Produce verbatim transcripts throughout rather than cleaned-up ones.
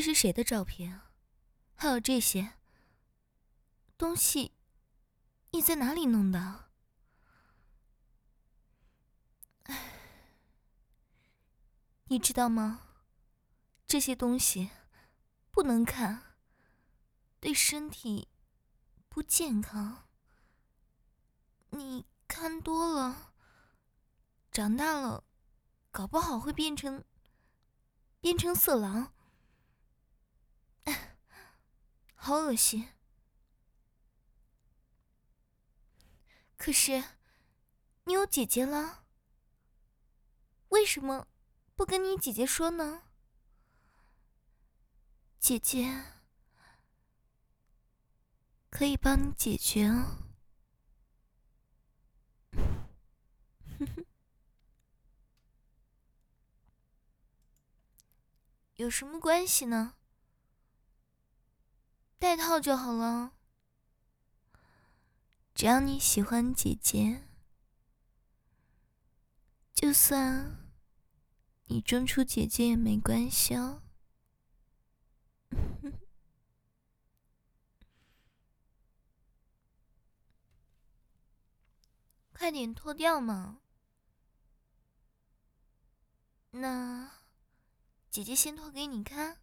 是谁的照片啊？还有这些东西，你在哪里弄的？唉，你知道吗？这些东西不能看，对身体不健康。你看多了，长大了，搞不好会变成变成色狼。唉，好恶心。可是，你有姐姐了，为什么不跟你姐姐说呢？姐姐可以帮你解决哦。有什么关系呢？戴套就好了。只要你喜欢姐姐，就算你中出姐姐也没关系哦。快点脱掉嘛。那姐姐先脱给你看。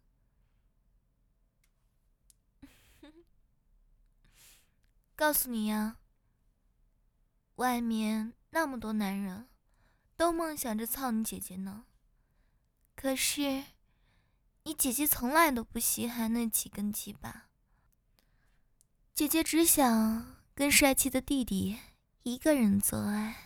告诉你呀，外面那么多男人都梦想着操你姐姐呢，可是你姐姐从来都不稀罕那几根鸡巴，姐姐只想跟帅气的弟弟一个人做爱。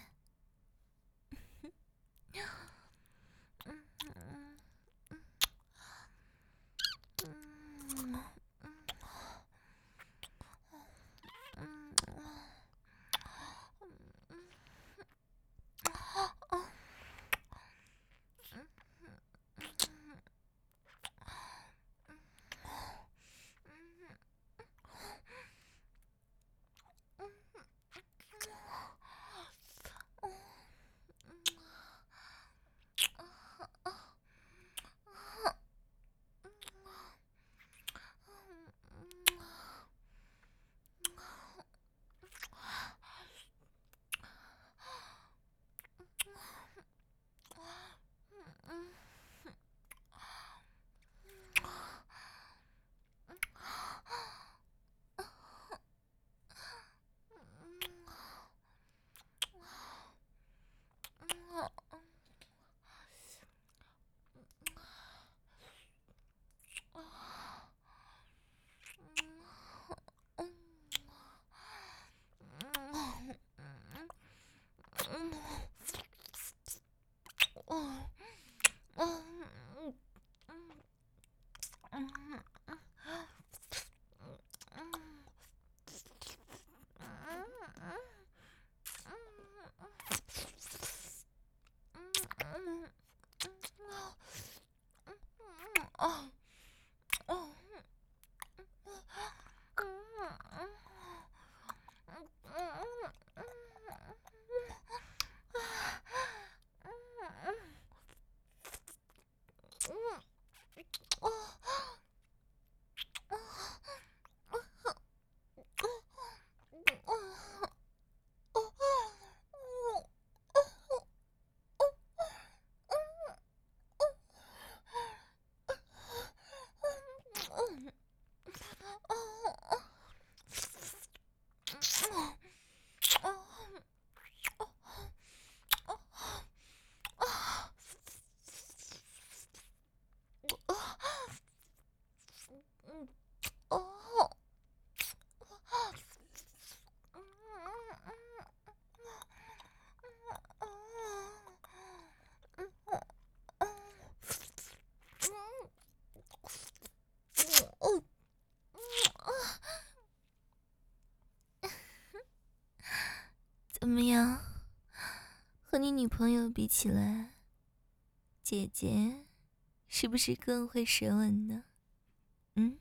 怎么样？和你女朋友比起来，姐姐是不是更会舌吻呢？嗯？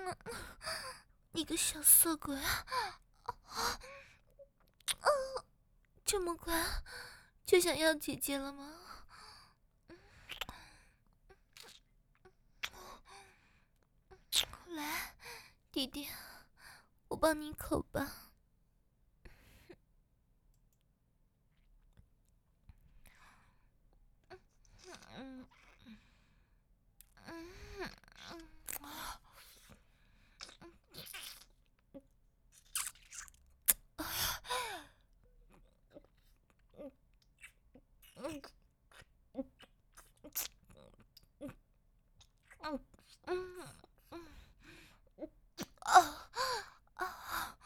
你个小色鬼！ 这么快就想要姐姐了吗？来，弟弟，我帮你口吧。嗯嗯嗯嗯嗯嗯嗯啊啊！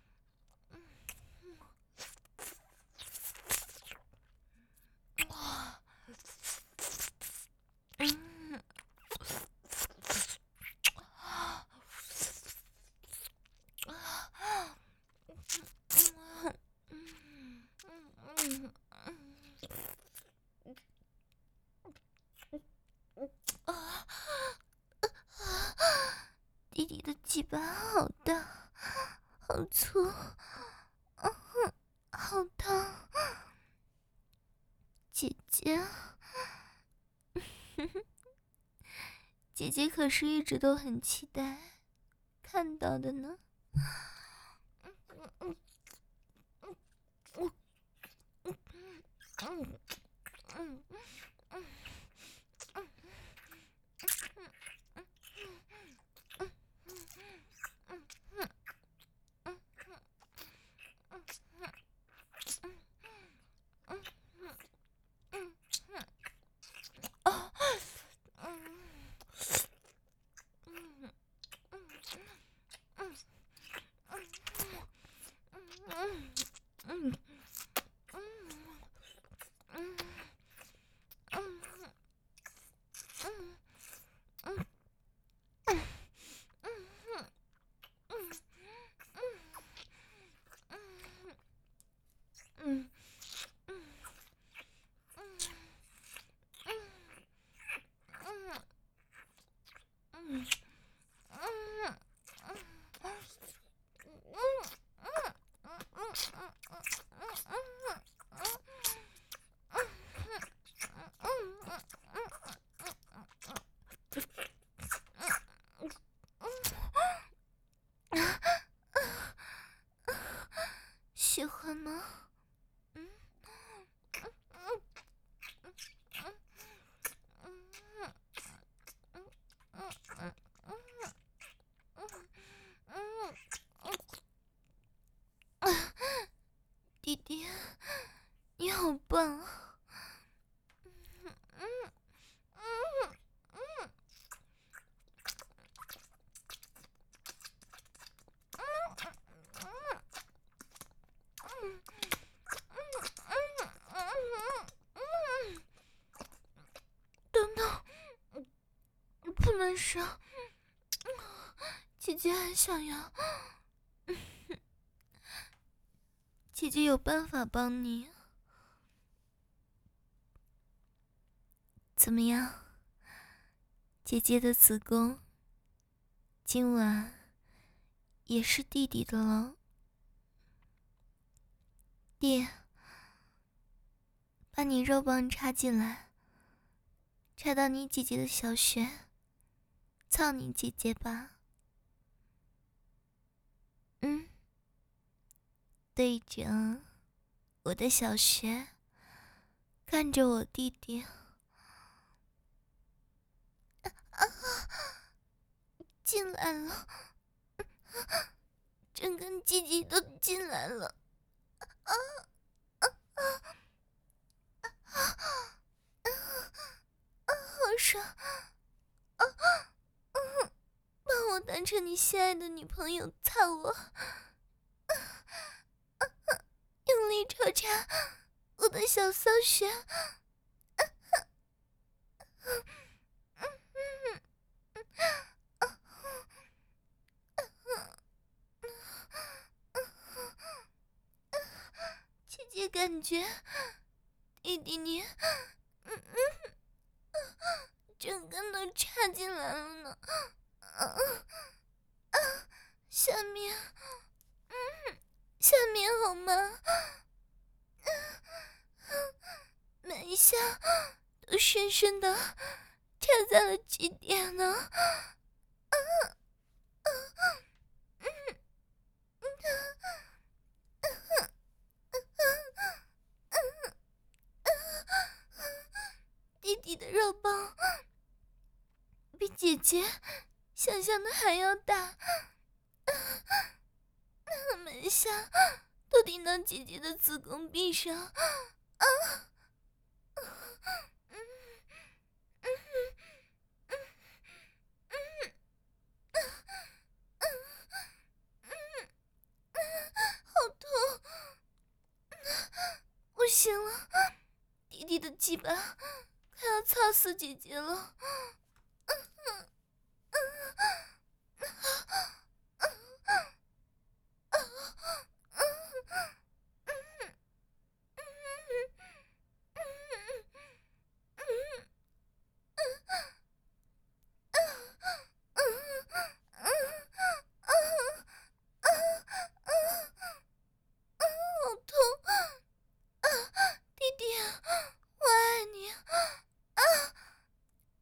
嗯嗯啊！弟弟的鸡巴好大，好粗，嗯，好烫，姐姐，姐姐可是一直都很期待看到的呢。嗯嗯嗯嗯嗯嗯嗯嗯。喜欢吗？嗯嗯嗯嗯嗯嗯嗯嗯嗯，弟弟，你好棒啊！嗯嗯嗯嗯等等，不能射，姐姐还想要。姐姐有办法帮你。怎么样？姐姐的子宫今晚也是弟弟的了。弟，把你肉棒插进来，插到你姐姐的小穴，操你姐姐吧。嗯，对着我的小穴，看着我弟弟。啊，进来了，整根鸡鸡都进来了。啊啊啊啊啊！好爽！啊嗯，把我当成你心爱的女朋友操我，用力抽插我的小骚穴。姐姐感觉弟弟你，嗯嗯，整根都插进来了呢。嗯嗯，下面，嗯，下面好吗？ 深深的插在了极点呢。啊啊嗯嗯弟弟的肉棒比姐姐想象的还要大，门下都顶到姐姐的子宫壁上。啊好痛！不行了，弟弟的鸡巴快要操死姐姐了。好痛！啊，弟弟，我爱你！啊啊！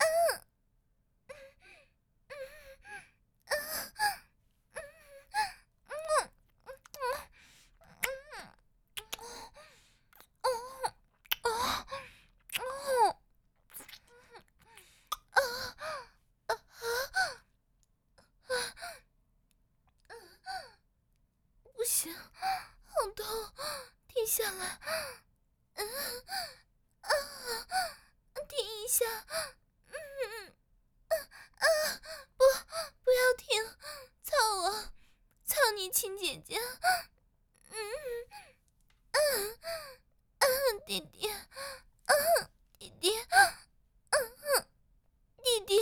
不行，好痛，停下来！嗯啊，停一下！嗯啊啊！不，不要停！操我，操你亲姐姐！嗯嗯嗯，弟弟，嗯，弟弟，嗯，弟弟，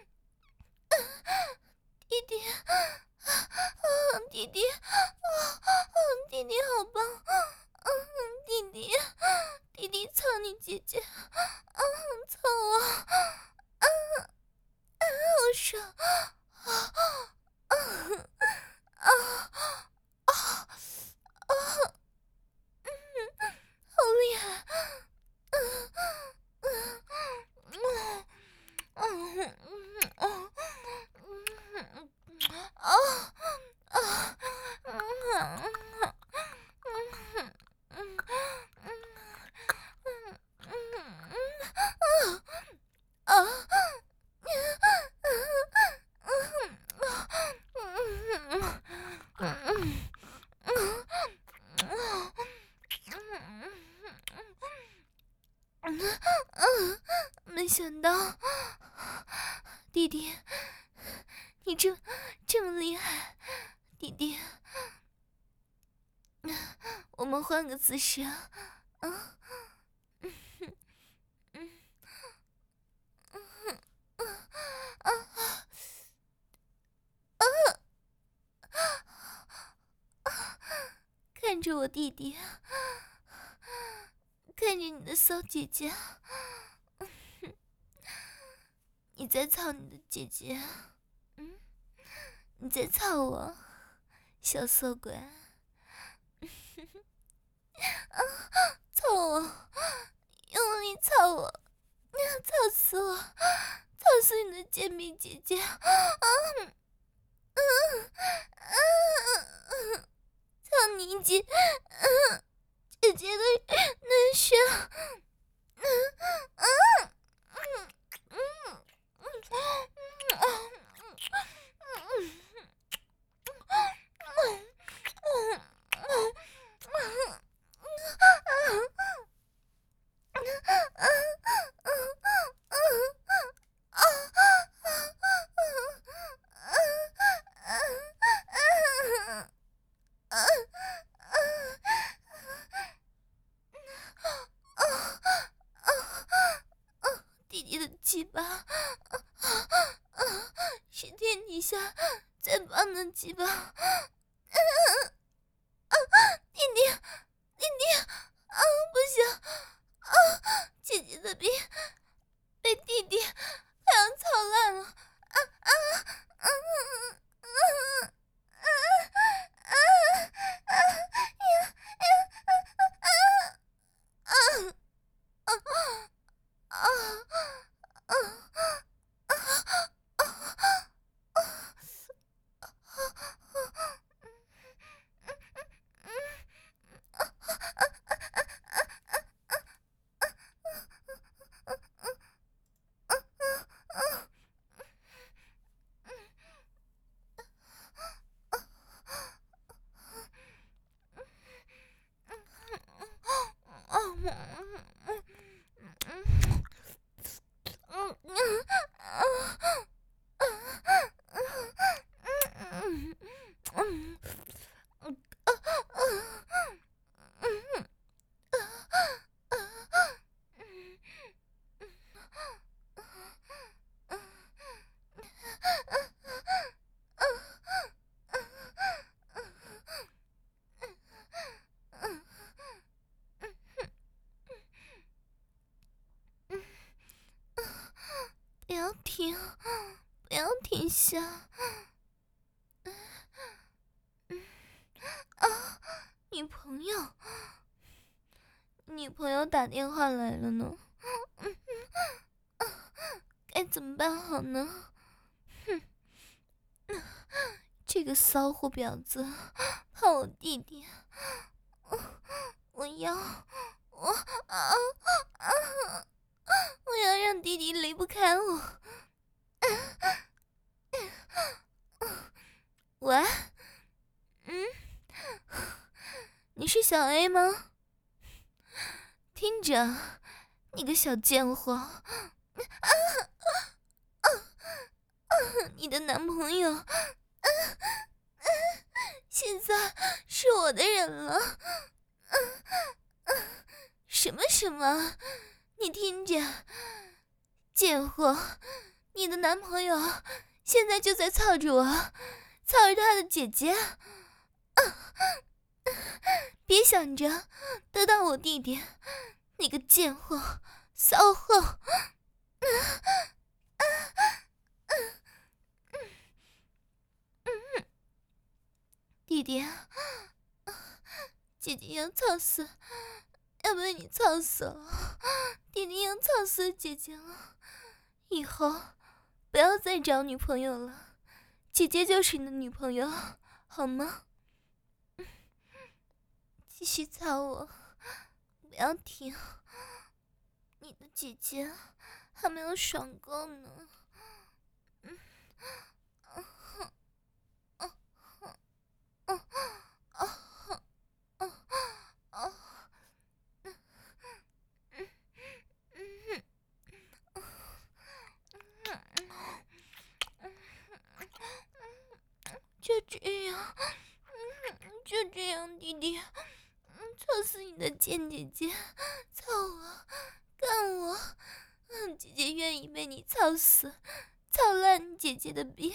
弟弟，嗯，弟弟，嗯，弟弟好棒！嗯，弟弟，弟弟操你姐姐！嗯，操我！嗯，好爽！啊啊啊啊啊！嗯，好厉害！嗯嗯嗯嗯嗯嗯嗯啊啊嗯啊没想到弟弟你这这么厉害，弟弟，我们换个姿势啊！啊，嗯嗯嗯啊啊！看着我弟弟，看着你的骚姐姐，你在操你的姐姐，嗯，你在操我，小色鬼，啊，操我，用力操我！操死我！操死你的贱婢姐姐！啊嗯嗯嗯，操你姐！嗯，姐姐的嫩穴！嗯嗯嗯嗯嗯嗯嗯嗯弟弟的鸡巴，是天底下最棒的鸡巴！弟弟，弟弟，啊，不行！啊，姐姐的病被弟弟快要操烂了！啊啊啊啊啊啊啊啊啊啊！ 下。嗯啊，女朋友，女朋友打电话来了呢。嗯啊，该怎么办好呢？哼，这个骚货婊子怕我弟弟，我要我啊啊！我要让弟弟离不开我。喂，嗯，你是小 A 吗？听着，你个小贱货，啊啊啊！你的男朋友，啊啊，现在是我的人了。啊啊，什么什么？你听着，贱货，你的男朋友现在就在操着我，操着他的姐姐。啊啊，别想着得到我弟弟，你个贱货，骚货！啊啊啊嗯、弟弟，姐姐要操死，要被你操死了！弟弟要操死姐姐了，以后不要再找女朋友了，姐姐就是你的女朋友，好吗？继续操我，不要停，你的姐姐还没有爽够呢。嗯，啊啊啊啊啊啊！就这样，就这样，弟弟，操死你的贱姐姐，操我，干我，姐姐愿意被你操死，操烂姐姐的逼。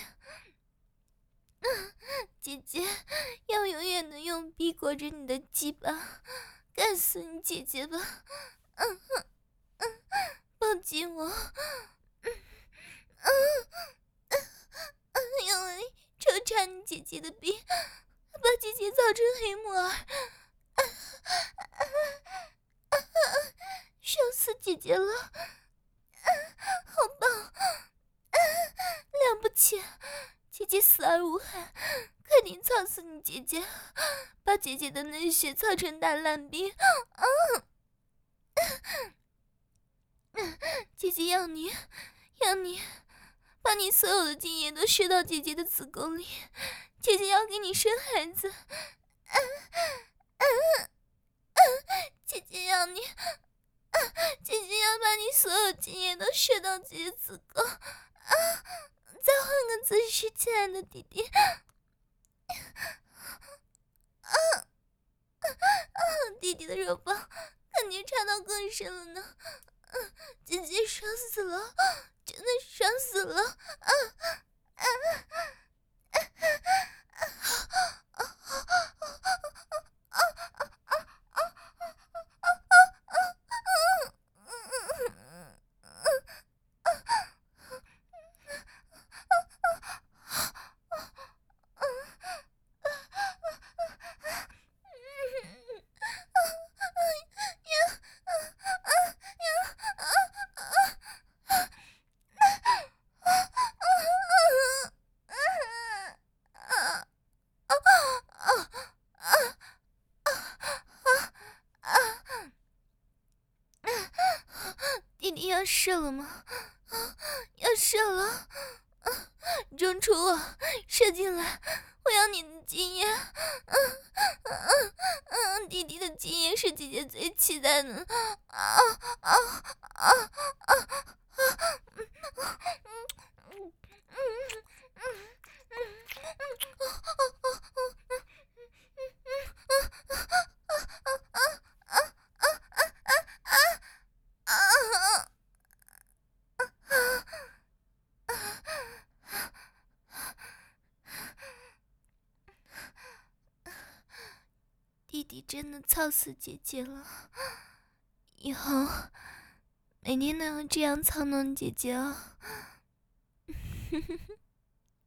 姐姐要永远的用逼裹着你的鸡巴，干死你姐姐吧！嗯嗯，抱紧我，嗯嗯嗯，用力抽插你姐姐的逼，把姐姐操成黑木耳，啊啊啊！爽死姐姐了，啊，好棒，啊，了不起！姐姐死而无憾，快点操死你姐姐，把姐姐的内血操成大烂逼！啊！姐姐要你，要你，把你所有的精液都射到姐姐的子宫里，姐姐要给你生孩子！啊啊啊！姐姐要你，啊，姐姐要把你所有精液都射到姐姐子宫！啊！再换个姿势，亲爱的弟弟。啊啊啊！弟弟的肉棒感觉插到更深了呢。嗯，姐姐爽死了，真的爽死了！啊啊啊啊弟弟要射了吗？要射了！中出我，射进来！我要你的精液！嗯嗯嗯，弟弟的精液是姐姐最期待的！啊啊啊啊啊！嗯嗯嗯嗯嗯弟弟真的操死姐姐了，以后每天都要这样操弄姐姐啊！